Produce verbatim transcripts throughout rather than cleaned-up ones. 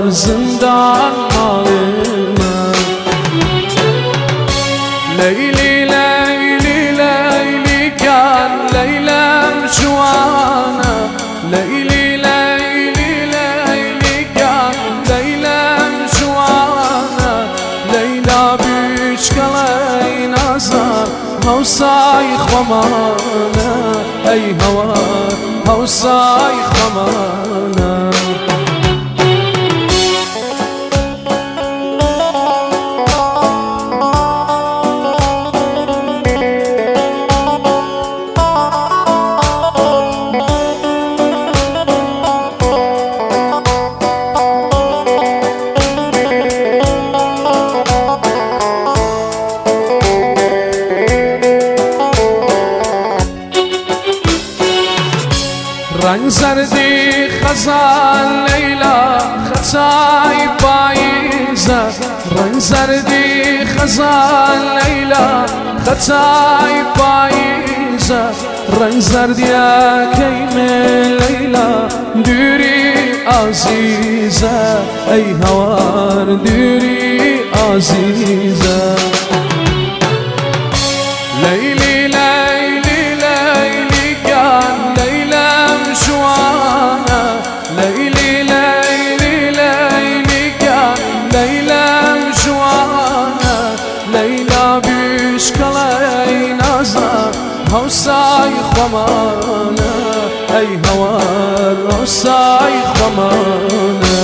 هوار زندان مالنا ليلي ليلي ليلي كان ليلى مجوانا ليلي ليلي ليلي كان ليلى مجوانا ليلى بيشكلي نظر هوساي خمانا اي هوار هوساي خمانا رنگ زردی خزان لیلا خطای پاییزه رنگ زردی خزان لیلا خطای پاییزه رنگ زردی کیم لیلا دوری عزیزه ای هوار دوری عزیزه لیلی لیلی لیلی کن جوانا ليلي ليلي ليلي كان ليلى جوانا ليلى بيشكلي نظر هوساي خمانا اي هوار هوساي خمانا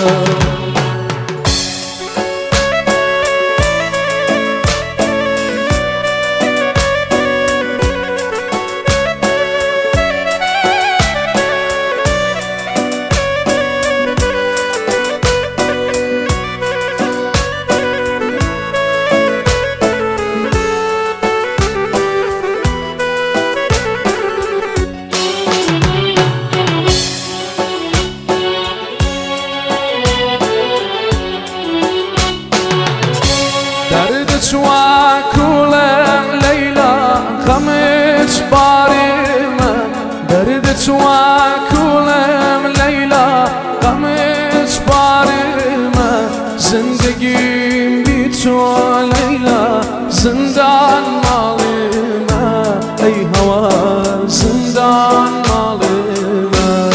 وكلم ليلى خمس بارمة دردت وكلم ليلى خمس بارمة زندگیم بی تو ليلى زندان مالمة ای هوا زندان مالمة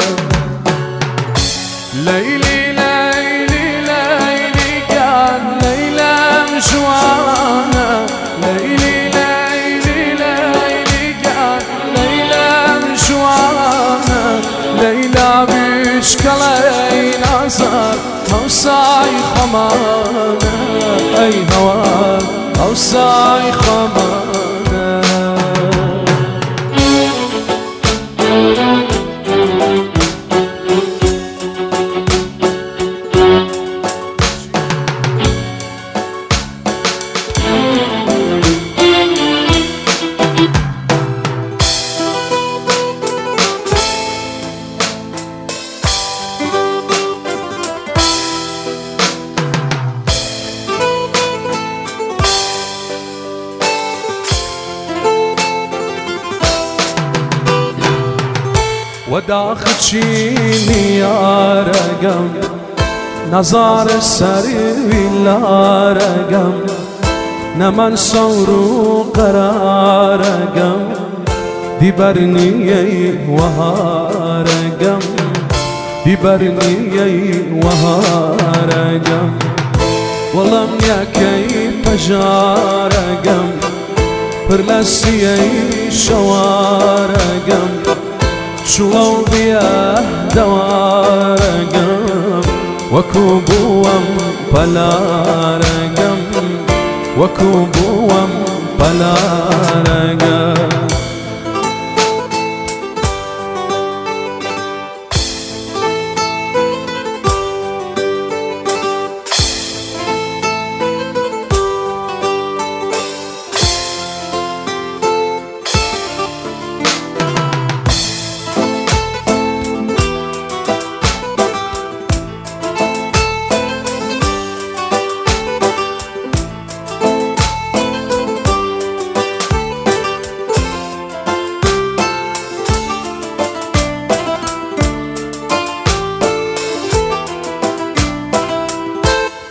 ليلي ليلي ليلي كان ليلى مجوانا ليلي ليلي ليلي كان ليلى مجوانا ليلى بيشكلي نظر هوساي خمانا اي هوا هوساي خمانا وداخلشيني يا رقم نظار السري لا رقم نمن صورو قرار رقم دي برنيي وها رقم دي برنيي وها رقم والله يا كيف جار رقم برلسيي شوارقم شو بيا دوارقم وكوبوم بلا رقم وكوبوم بلا رقم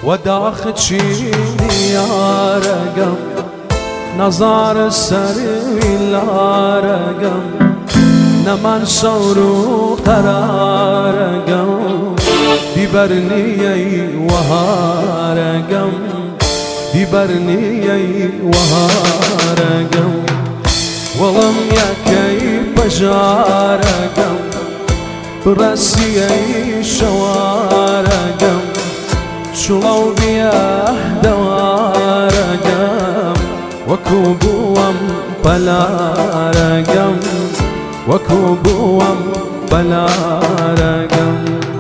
وداخ تشيني يا رقم نظار السري لا رقم نمان صورو قرار رقم دبرني وهارقم دبرني وهارقم ولم يكي بجارقم براسي شوارقم شلو بيه دوارقم وكوبوم بلارقم وكوبوم بلارقم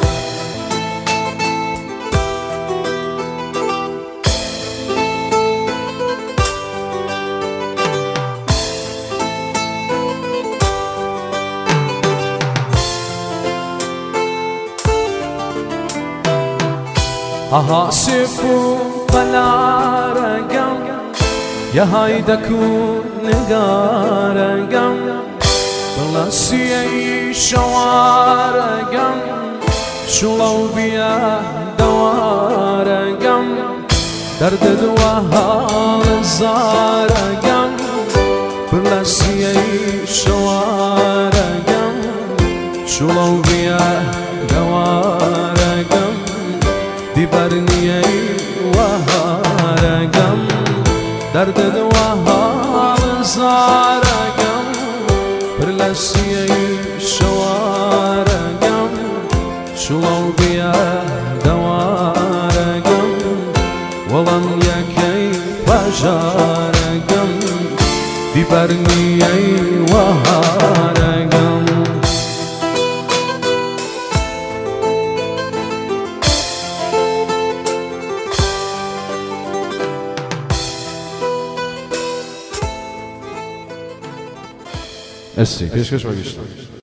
أهاسفو بلارقم يا هايدكو نقارقم بلاسي شوارقم شلو بيه دوارقم درد دوها زارقم بلاسي شوارقم شلو بيه دوارقم دبرني وهارقم درد دوها زارقم برلسي شوارقم شلو بيه دوارقم ولن يكي بجارقم دبرني وهارقم Esse, deixa que eu